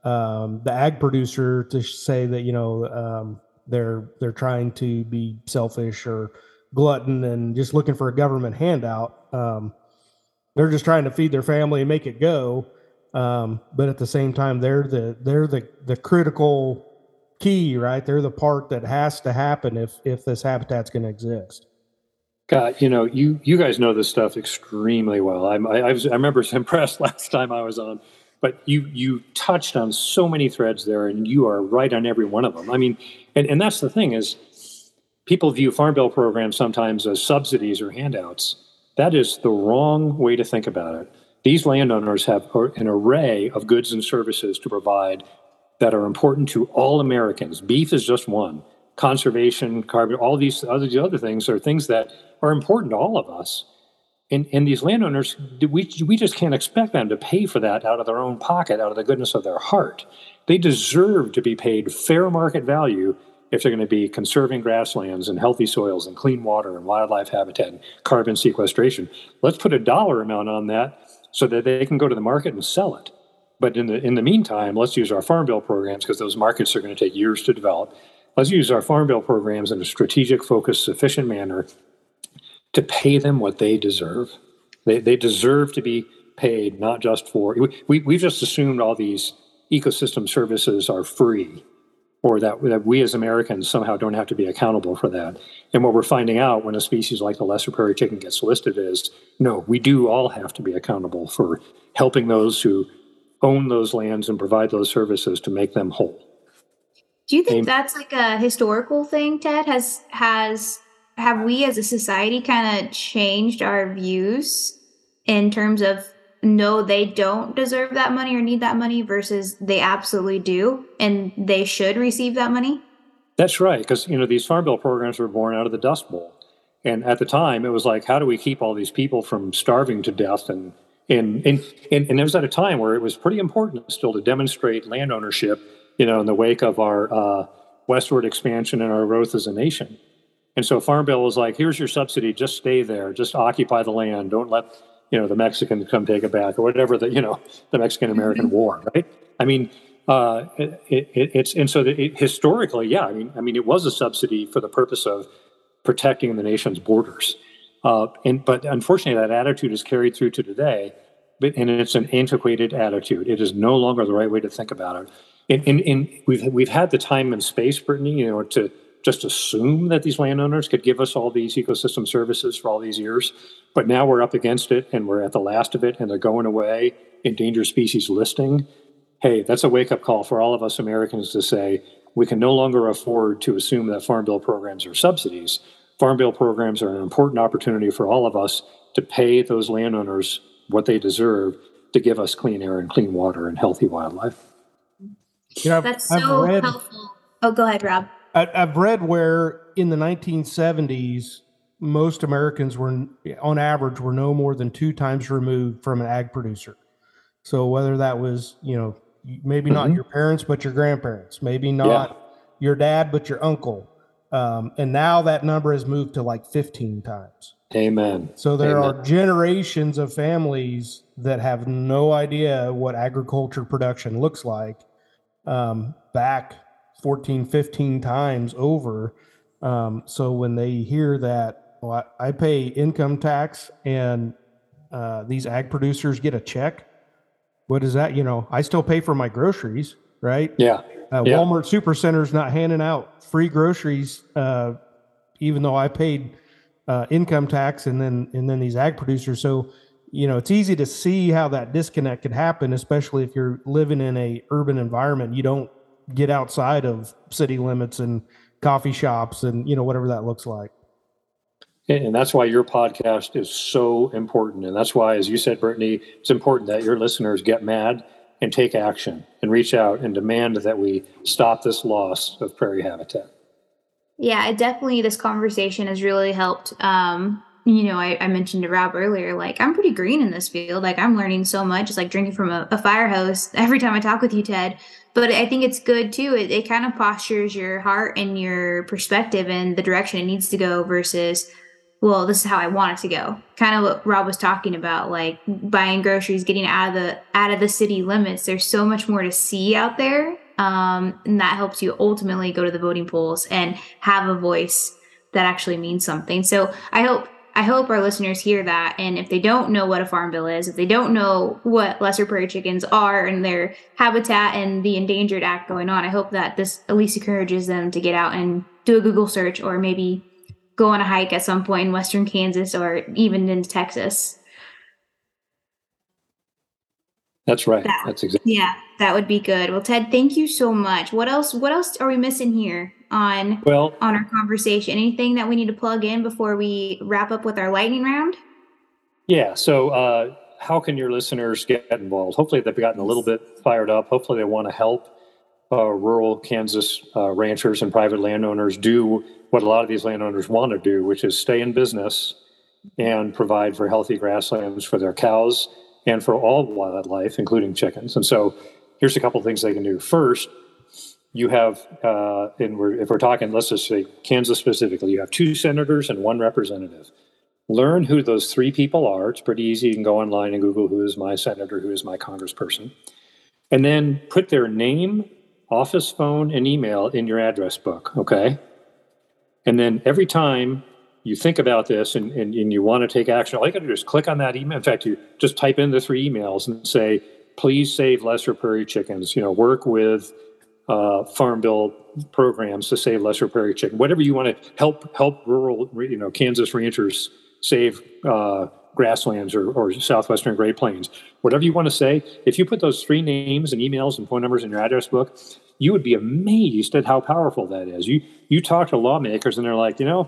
um, the ag producer to say that, you know, um, they're they're trying to be selfish or glutton and just looking for a government handout. Um, they're just trying to feed their family and make it go. Um, but at the same time, they're the they're the the critical key, right? They're the part that has to happen if if this habitat's going to exist. God, you know, you you guys know this stuff extremely well. I'm, I I, was, I remember impressed last time I was on, but you you touched on so many threads there, and you are right on every one of them. I mean, and and that's the thing is, people view Farm Bill programs sometimes as subsidies or handouts. That is the wrong way to think about it. These landowners have an array of goods and services to provide that are important to all Americans. Beef is just one. Conservation, carbon, all these other, these other things are things that are important to all of us. And, and these landowners, we, we just can't expect them to pay for that out of their own pocket, out of the goodness of their heart. They deserve to be paid fair market value if they're going to be conserving grasslands and healthy soils and clean water and wildlife habitat and carbon sequestration. Let's put a dollar amount on that so that they can go to the market and sell it. But in the in the meantime, let's use our Farm Bill programs, because those markets are going to take years to develop. Let's use our Farm Bill programs in a strategic, focused, sufficient manner to pay them what they deserve. They they deserve to be paid, not just for, we, we, we've just assumed all these ecosystem services are free. or that, that we as Americans somehow don't have to be accountable for that. And what we're finding out when a species like the lesser prairie chicken gets listed is, no, we do all have to be accountable for helping those who own those lands and provide those services to make them whole. Do you think that's like a historical thing, Ted? Has has have we as a society kind of changed our views in terms of no, they don't deserve that money or need that money versus they absolutely do and they should receive that money? That's right, because you know these Farm Bill programs were born out of the Dust Bowl, and at the time it was like, how do we keep all these people from starving to death? And and and and, and it was at a time where it was pretty important still to demonstrate land ownership, you know, in the wake of our uh, westward expansion and our growth as a nation. And so Farm Bill was like, here's your subsidy, just stay there, just occupy the land, don't let you know the Mexicans come take it back, or whatever the you know the Mexican-American mm-hmm. War, right? I mean. Uh, it, it, it's and so it, historically, yeah. I mean, I mean, it was a subsidy for the purpose of protecting the nation's borders. Uh, and but unfortunately, that attitude is carried through to today, but, and it's an antiquated attitude. It is no longer the right way to think about it. And, and, and we've we've had the time and space, Brittany, you know, to just assume that these landowners could give us all these ecosystem services for all these years. But now we're up against it, and we're at the last of it, and they're going away. Endangered species listing. Hey, that's a wake-up call for all of us Americans to say we can no longer afford to assume that Farm Bill programs are subsidies. Farm Bill programs are an important opportunity for all of us to pay those landowners what they deserve to give us clean air and clean water and healthy wildlife. You know, I've, that's so read, helpful. Oh, go ahead, Rob. I, I've read where in the nineteen seventies, most Americans were, on average, were no more than two times removed from an ag producer. So whether that was, you know, maybe not mm-hmm. your parents, but your grandparents, maybe not yeah. your dad, but your uncle. Um, and now that number has moved to like fifteen times. Amen. So there Amen. are generations of families that have no idea what agriculture production looks like um, back fourteen, fifteen times over. Um, so when they hear that, well, I, I pay income tax and uh, these ag producers get a check. What is that? You know, I still pay for my groceries, right? Yeah. Uh, yeah. Walmart Supercenter's not handing out free groceries, uh, even though I paid uh, income tax and then and then these ag producers. So, you know, it's easy to see how that disconnect could happen, especially if you're living in a urban environment. You don't get outside of city limits and coffee shops and, you know, whatever that looks like. And that's why your podcast is so important. And that's why, as you said, Brittany, it's important that your listeners get mad and take action and reach out and demand that we stop this loss of prairie habitat. Yeah, it definitely, this conversation has really helped. Um, you know, I, I mentioned to Rob earlier, like, I'm pretty green in this field. Like, I'm learning so much. It's like drinking from a, a fire hose every time I talk with you, Ted. But I think it's good, too. It, it kind of postures your heart and your perspective in the direction it needs to go versus, well, this is how I want it to go. Kind of what Rob was talking about, like buying groceries, getting out of the out of the city limits. There's so much more to see out there, um, and that helps you ultimately go to the voting polls and have a voice that actually means something. So I hope I hope our listeners hear that. And if they don't know what a farm bill is, if they don't know what lesser prairie chickens are and their habitat and the Endangered Act going on, I hope that this at least encourages them to get out and do a Google search or maybe go on a hike at some point in Western Kansas or even in Texas. That's right. That, That's exactly. Yeah, that would be good. Well, Ted, thank you so much. What else, what else are we missing here on, well, on our conversation? Anything that we need to plug in before we wrap up with our lightning round? Yeah. So, uh, how can your listeners get involved? Hopefully they've gotten a little bit fired up. Hopefully they want to help uh, rural Kansas uh, ranchers and private landowners do what a lot of these landowners want to do, which is stay in business and provide for healthy grasslands for their cows and for all wildlife, including chickens. And so here's a couple of things they can do. First, you have, uh, and we're, if we're talking, let's just say Kansas specifically, you have two senators and one representative. Learn who those three people are. It's pretty easy. You can go online and Google who is my senator, who is my congressperson. And then put their name, office phone, and email in your address book, okay? And then every time you think about this and, and, and you want to take action, all you got to do is click on that email. In fact, you just type in the three emails and say, please save lesser prairie chickens. You know, work with uh, farm bill programs to save lesser prairie chicken. Whatever you want to help help rural, you know, Kansas ranchers save uh, grasslands or, or southwestern Great Plains. Whatever you want to say, if you put those three names and emails and phone numbers in your address book, you would be amazed at how powerful that is. You you talk to lawmakers and they're like, you know,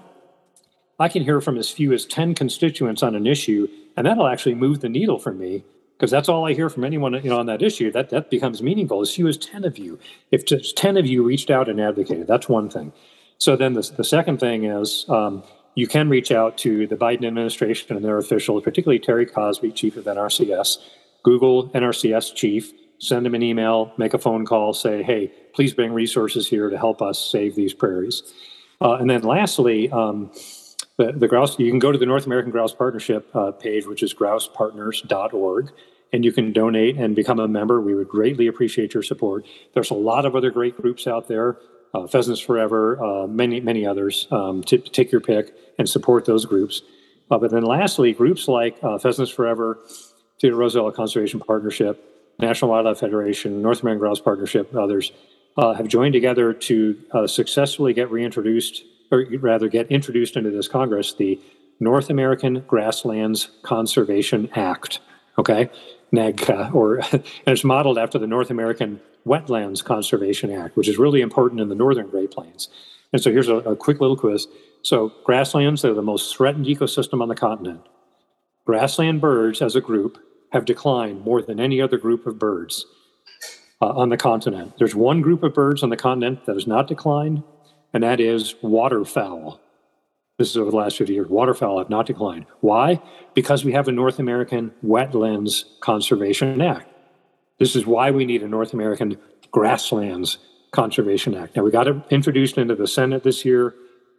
I can hear from as few as ten constituents on an issue, and that'll actually move the needle for me, because that's all I hear from anyone, you know, on that issue. That that becomes meaningful. As few as ten of you. If just ten of you reached out and advocated, that's one thing. So then the, the second thing is um, you can reach out to the Biden administration and their officials, particularly Terry Cosby, chief of N R C S. Google N R C S chief, send them an email, make a phone call, say, hey, please bring resources here to help us save these prairies. Uh, and then lastly, um, The, the grouse, you can go to the North American Grouse Partnership uh, page, which is grouse partners dot org, and you can donate and become a member. We would greatly appreciate your support. There's a lot of other great groups out there, uh, Pheasants Forever, uh, many, many others. Um, to, to take your pick and support those groups. Uh, but then lastly, groups like uh, Pheasants Forever, Theodore Roosevelt Conservation Partnership, National Wildlife Federation, North American Grouse Partnership, others, uh, have joined together to uh, successfully get reintroduced or rather get introduced into this Congress, the North American Grasslands Conservation Act, okay, NAGCA, or, and it's modeled after the North American Wetlands Conservation Act, which is really important in the northern Great Plains. And so here's a, a quick little quiz. So grasslands are the most threatened ecosystem on the continent. Grassland birds as a group have declined more than any other group of birds uh, on the continent. There's one group of birds on the continent that has not declined, and that is waterfowl. This is over the last fifty years. Waterfowl have not declined. Why? Because we have a North American Wetlands Conservation Act. This is why we need a North American Grasslands Conservation Act. Now, we got it introduced into the Senate this year,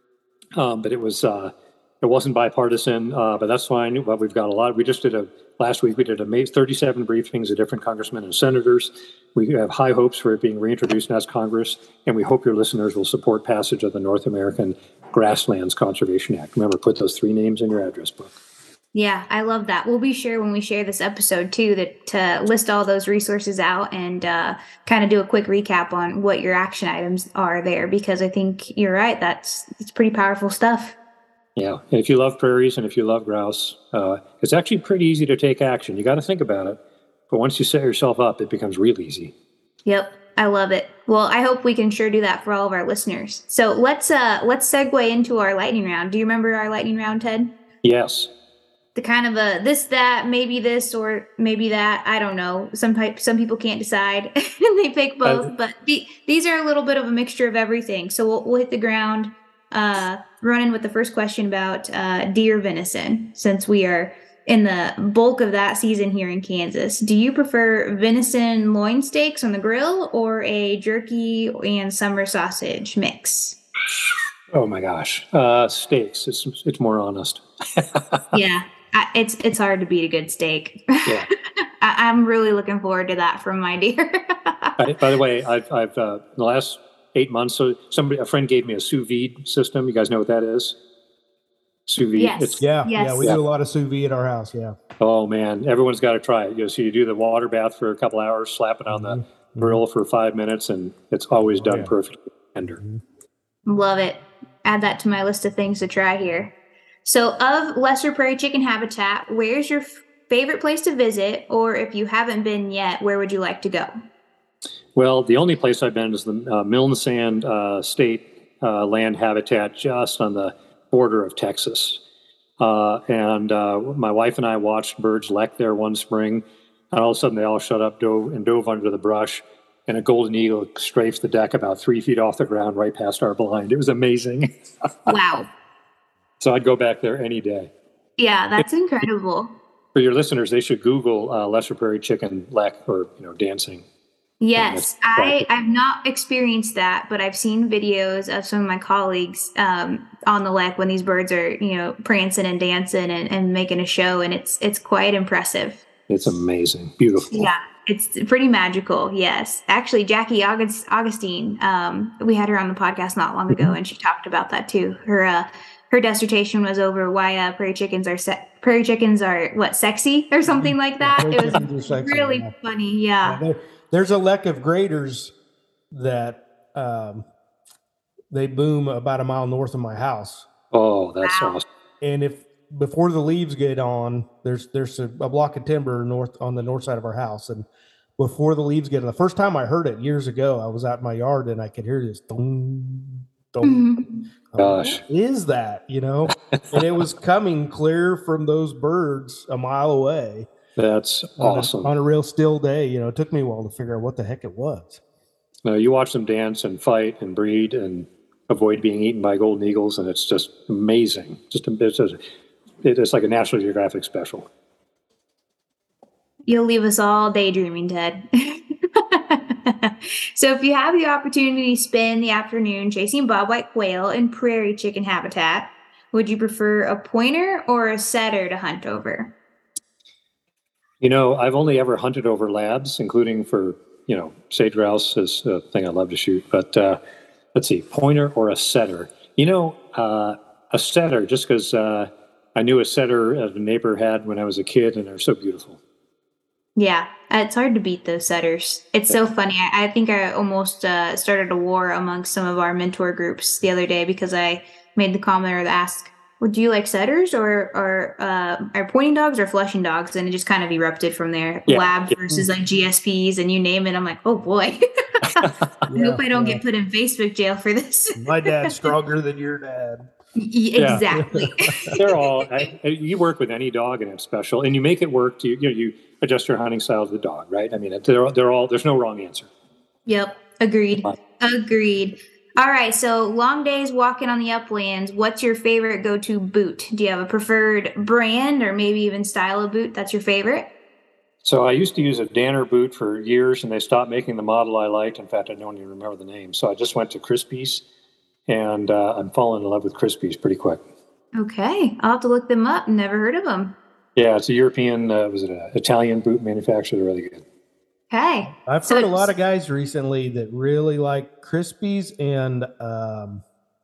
um, but it was uh, it wasn't bipartisan, uh, but that's fine. But we've got a lot. We just did a, last week we did a thirty-seven briefings of different congressmen and senators. We have high hopes for it being reintroduced as Congress, and we hope your listeners will support passage of the North American Grasslands Conservation Act. Remember, put those three names in your address book. Yeah, I love that. We'll be sure when we share this episode too that to list all those resources out and uh, kind of do a quick recap on what your action items are there, because I think you're right. That's it's pretty powerful stuff. Yeah, and if you love prairies and if you love grouse, uh, it's actually pretty easy to take action. You got to think about it. But once you set yourself up, it becomes real easy. Yep, I love it. Well, I hope we can sure do that for all of our listeners. So let's uh let's segue into our lightning round. Do you remember our lightning round, Ted? Yes. The kind of a this, that, maybe this, or maybe that. I don't know. Some type, some people can't decide and they pick both. Uh, but the, these are a little bit of a mixture of everything. So we'll, we'll hit the ground uh, running with the first question about uh, deer venison, since we are in the bulk of that season here in Kansas. Do you prefer venison loin steaks on the grill or a jerky and summer sausage mix? Oh my gosh, uh, steaks. It's it's more honest. Yeah, I, it's it's hard to beat a good steak. Yeah, I, I'm really looking forward to that from my deer. by, by the way, I've I've uh, in the last eight months, so somebody a friend gave me a sous vide system. You guys know what that is? Sous vide. Yes. It's, Yeah, Yes. yeah, we Yeah. do a lot of sous vide at our house. Yeah. Oh man, everyone's got to try it. You know, so you do the water bath for a couple hours, slap it on the Mhm. grill for five minutes, and it's always Oh, done yeah. perfectly tender. Love it. Add that to my list of things to try here. So, of Lesser Prairie Chicken Habitat, where's your f- favorite place to visit? Or if you haven't been yet, where would you like to go? Well, the only place I've been is the uh, Milne Sand uh, State uh, Land Habitat, just on the border of Texas. Uh, and uh, my wife and I watched birds lek there one spring, and all of a sudden they all shut up, dove and dove under the brush, and a golden eagle strafed the deck about three feet off the ground right past our blind. It was amazing. Wow. So I'd go back there any day. Yeah, that's incredible. For your listeners, they should Google uh, Lesser Prairie Chicken lek, or you know, dancing. Yes, that's I, I've not experienced that, but I've seen videos of some of my colleagues um, on the lek when these birds are, you know, prancing and dancing and, and making a show, and it's it's quite impressive. It's amazing, beautiful. Yeah, it's pretty magical. Yes, actually, Jackie August, Augustine, um, we had her on the podcast not long ago, and she talked about that too. Her uh, her dissertation was over why uh, prairie chickens are se- prairie chickens are what sexy or something like that. Prairie It was chickens are sexy, really yeah. funny. Yeah. Yeah, there, there's a lek of graders that um, they boom about a mile north of my house. Oh, that's Wow. awesome. And if before the leaves get on, there's there's a, a block of timber north on the north side of our house, and before the leaves get on, the first time I heard it years ago, I was out in my yard and I could hear this dong, dong. Mhm. Gosh. What is that? You know, and it was coming clear from those birds a mile away. That's on awesome. A, on a real still day. You know, it took me a while to figure out what the heck it was. No, you watch them dance and fight and breed and avoid being eaten by golden eagles, and it's just amazing. Just it's, just, it's like a National Geographic special. You'll leave us all daydreaming, Ted. So if you have the opportunity to spend the afternoon chasing bobwhite quail in prairie chicken habitat, would you prefer a pointer or a setter to hunt over? You know, I've only ever hunted over labs, including for, you know, sage grouse is a thing I love to shoot. But uh, let's see, pointer or a setter? You know, uh, a setter, just because uh, I knew a setter a neighbor had when I was a kid, and they're so beautiful. Yeah, it's hard to beat those setters. It's so funny. I, I think I almost uh, started a war amongst some of our mentor groups the other day because I made the comment or the ask, well, do you like setters or or uh, are pointing dogs or flushing dogs? And it just kind of erupted from there. Yeah. Lab versus like G S Ps and you name it. I'm like, oh boy. I Yeah, hope I don't yeah. get put in Facebook jail for this. My dad's stronger than your dad. Y- Yeah. exactly. They're all, I, you work with any dog and it's special, and you make it work to, you know, you adjust your hunting style to the dog, right? I mean, they're, they're all, there's no wrong answer. Yep. Agreed. Right. Agreed. All right. So long days walking on the uplands. What's your favorite go-to boot? Do you have a preferred brand or maybe even style of boot that's your favorite? So I used to use a Danner boot for years, and they stopped making the model I liked. In fact, I don't even remember the name. So I just went to Crispy's, and uh, I'm falling in love with Crispy's pretty quick. Okay. I'll have to look them up. Never heard of them. Yeah, it's a European, uh, was it an Italian boot manufacturer? They're really good. Okay. I've So heard a it's- lot of guys recently that really like Crispies and um,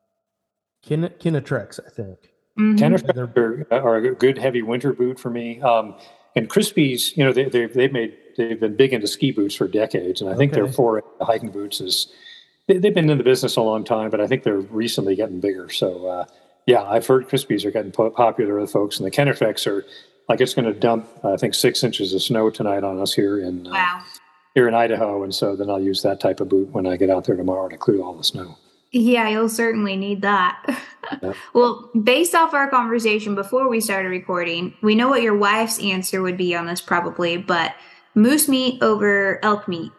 Kin- Kinetrex, I think. Mhm. Kennerfest are, are a good heavy winter boot for me. Um, and Crispy's, you know, they, they've, they've made, they've been big into ski boots for decades. And I think Okay. their foray into hiking boots is, they, they've been in the business a long time, but I think they're recently getting bigger. So, uh, yeah, I've heard Crispy's are getting po- popular with folks, and the Kennerfest are like, it's going to dump, I think, six inches of snow tonight on us here in, uh, Wow. here in Idaho. And so then I'll use that type of boot when I get out there tomorrow to clear all the snow. Yeah, you'll certainly need that. Yep. Well, based off our conversation before we started recording, we know what your wife's answer would be on this probably, but moose meat over elk meat.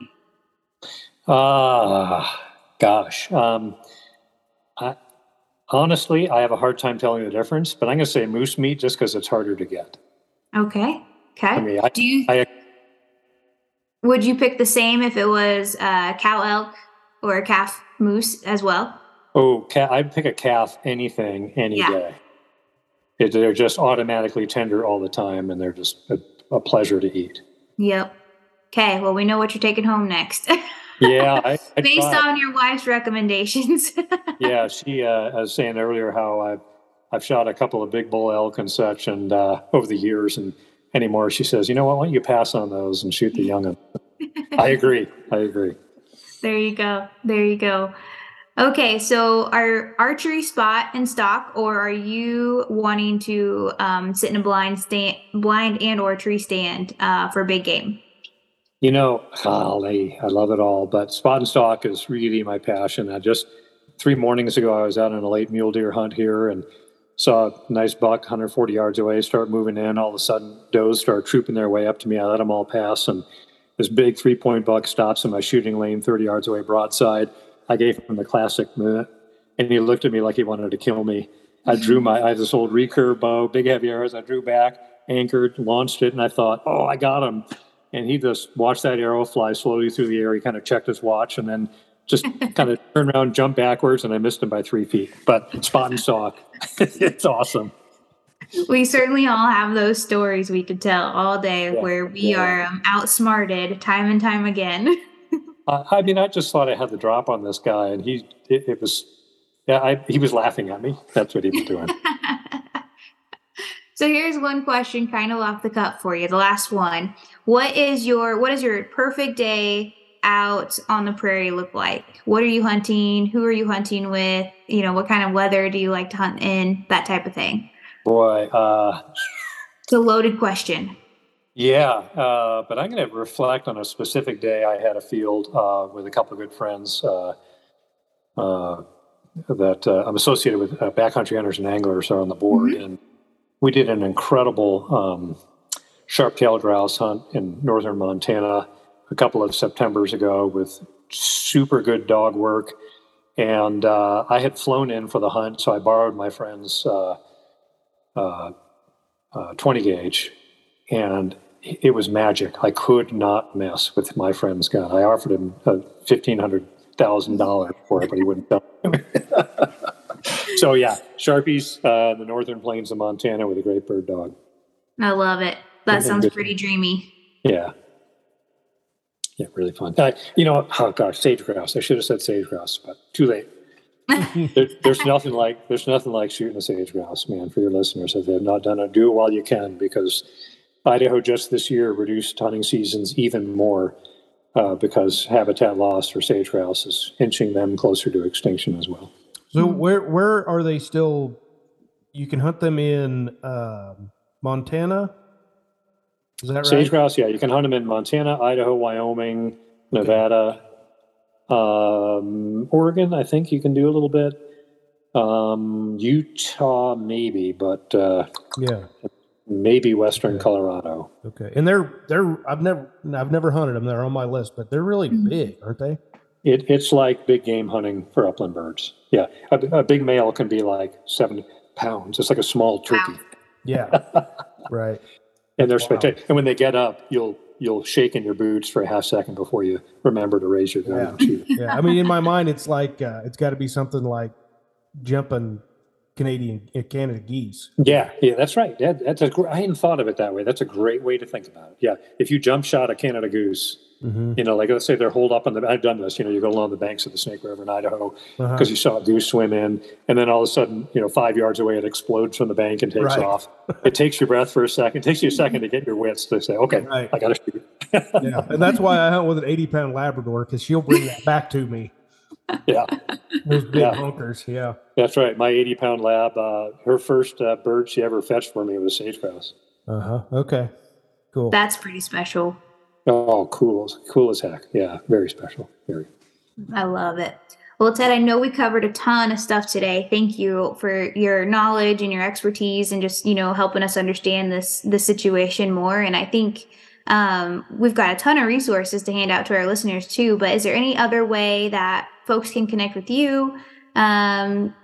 Ah, gosh. Um, I, honestly, I have a hard time telling the difference, but I'm going to say moose meat just because it's harder to get. Okay. Okay. I mean, I, Do you I, would you pick the same if it was uh, cow elk or a calf moose as well? oh, ca- I'd pick a calf anything, any Yeah. day. It, they're just automatically tender all the time, and they're just a, a pleasure to eat. Yep. Okay. Well, we know what you're taking home next. Yeah, I, I Based tried. on your wife's recommendations. Yeah, she. Uh, I was saying earlier how I've I've shot a couple of big bull elk and such, and uh, over the years, and anymore, she says, you know what? Why don't you pass on those and shoot the young ones? I agree. I agree. There you go. There you go. Okay, so are archery spot and stock, or are you wanting to um, sit in a blind stand, blind and or tree stand uh, for big game? You know, golly, I love it all, but spot and stalk is really my passion. I just three mornings ago, I was out on a late mule deer hunt here and saw a nice buck one hundred forty yards away start moving in. All of a sudden, does start trooping their way up to me. I let them all pass, and this big three-point buck stops in my shooting lane thirty yards away broadside. I gave him the classic minute, and he looked at me like he wanted to kill me. I drew my, I had this old recurve bow, big heavy arrows. I drew back, anchored, launched it, and I thought, oh, I got him. And he just watched that arrow fly slowly through the air. He kind of checked his watch and then just kind of turned around, jumped backwards, and I missed him by three feet. But spot and stalk, it's awesome. We certainly all have those stories we could tell all day Yeah, where we yeah. are um, outsmarted time and time again. Uh, I mean, I just thought I had the drop on this guy, and he, it, it was, yeah, I, he was laughing at me. That's what he was doing. So here's one question kind of off the cuff for you, the last one. What is your what is your perfect day out on the prairie look like? What are you hunting? Who are you hunting with? You know, what kind of weather do you like to hunt in? That type of thing. Boy, uh, it's a loaded question. Yeah, uh, but I'm going to reflect on a specific day. I had a field uh, with a couple of good friends uh, uh, that uh, I'm associated with. Uh, backcountry hunters and anglers are on the board, mm-hmm. and we did an incredible um, sharp-tailed grouse hunt in northern Montana a couple of Septembers ago with super good dog work. And uh, I had flown in for the hunt, so I borrowed my friend's uh, uh, uh, twenty gauge. And it was magic. I could not mess with my friend's gun. I offered him uh, fifteen hundred thousand dollars for it, but he wouldn't sell it. So, yeah, Sharpies, uh, the northern plains of Montana with a great bird dog. I love it. That and, sounds and pretty dreamy. Yeah. Yeah, really fun. Uh, you know, oh gosh, sage grouse. I should have said sage grouse, but too late. there, there's nothing like there's nothing like shooting a sage grouse, man. For your listeners, if they have not done it, do it while you can, because Idaho just this year reduced hunting seasons even more uh, because habitat loss for sage grouse is inching them closer to extinction as well. So where where are they still? You can hunt them in uh, Montana. Is that right? Sage grouse, yeah, you can hunt them in Montana, Idaho, Wyoming, Nevada, um, Oregon. I think you can do a little bit. Um, Utah, maybe, but uh, yeah. Maybe Western okay. Colorado. Okay, and they're they're I've never I've never hunted them. They're on my list, but they're really mm-hmm. big, aren't they? It it's like big game hunting for upland birds. Yeah, a, a big male can be like seven pounds. It's like a small turkey. Wow. Yeah, right. And they're wow. spectacular. And when they get up, you'll you'll shake in your boots for a half second before you remember to raise your gun yeah. and shoot. Yeah, I mean, in my mind, it's like uh, it's got to be something like jumping Canadian uh, Canada geese. Yeah, yeah, that's right. Yeah, that's a gr- I hadn't thought of it that way. That's a great way to think about it. Yeah, if you jump shot a Canada goose, mm-hmm. you know, like let's say they're holed up on the. I've done this. You know, you go along the banks of the Snake River in Idaho because uh-huh. you saw a goose swim in, and then all of a sudden, you know, five yards away, it explodes from the bank and takes right. off. It takes your breath for a second. It takes you a second to get your wits to say, okay, right. I got to shoot. Yeah, and that's why I hunt with an eighty pound Labrador, because she'll bring that back to me. Yeah. Those big yeah. honkers, yeah. That's right. My eighty pound lab, uh, her first uh, bird she ever fetched for me was sage grouse. Uh-huh. Okay. Cool. That's pretty special. Oh, cool. Cool as heck. Yeah, very special. Very. I love it. Well, Ted, I know we covered a ton of stuff today. Thank you for your knowledge and your expertise and just, you know, helping us understand this, this situation more. And I think um, we've got a ton of resources to hand out to our listeners too, but is there any other way that folks can connect with you? Um,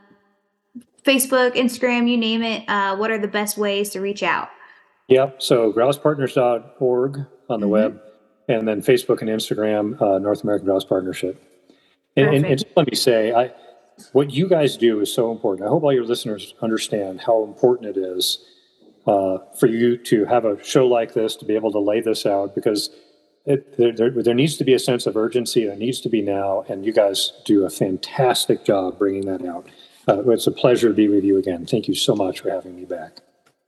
Facebook, Instagram, you name it. Uh, what are the best ways to reach out? Yep. So grouse partners dot org on the mm-hmm. web, and then Facebook and Instagram, uh, North American Grouse Partnership. And, and, and just let me say, I, what you guys do is so important. I hope all your listeners understand how important it is uh, for you to have a show like this, to be able to lay this out, because it, there, there, there needs to be a sense of urgency. There needs to be now, and you guys do a fantastic job bringing that out. Uh, it's a pleasure to be with you again. Thank you so much for having me back.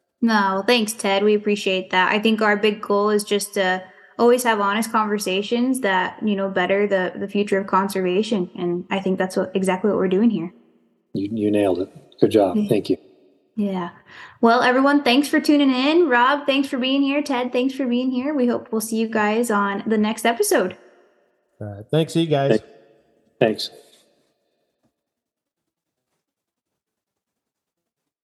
No, thanks, Ted. We appreciate that. I think our big goal is just to always have honest conversations that, you know, better the, the future of conservation. And I think that's what exactly what we're doing here. You, you nailed it. Good job. Thank you. Yeah. Well, everyone, thanks for tuning in. Rob, thanks for being here. Ted, thanks for being here. We hope we'll see you guys on the next episode. All right. Thanks, you guys. Thanks.